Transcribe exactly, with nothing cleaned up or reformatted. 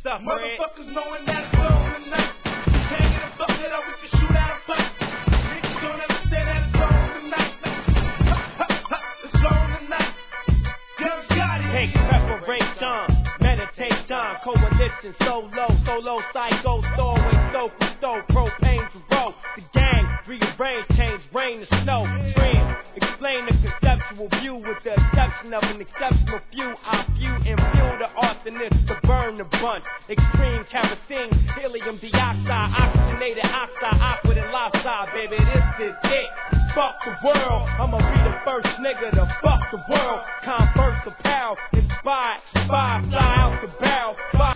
up, motherfuckers knowing that it's on tonight. Can't get a bucket up, we can shoot out a fight. Niggas don't understand that it's on tonight. It's on tonight. Young Gotti. Take preparation, meditation, coalition, solo, solo, psycho, stowaway, stove for stove, propane to roll. The gang, rearrange, change rain to snow. Dream, explain the conceptual view with the exception of an exceptional few. I few and fuel the arsonist to burn the blunt. Extreme kerosene, helium dioxide, oxygenated oxide, awkward and lopsided, baby, this is it. Fuck the world, I'ma be the first nigga to fuck the world. Converse apparel, inspired, fire, fly out the barrel.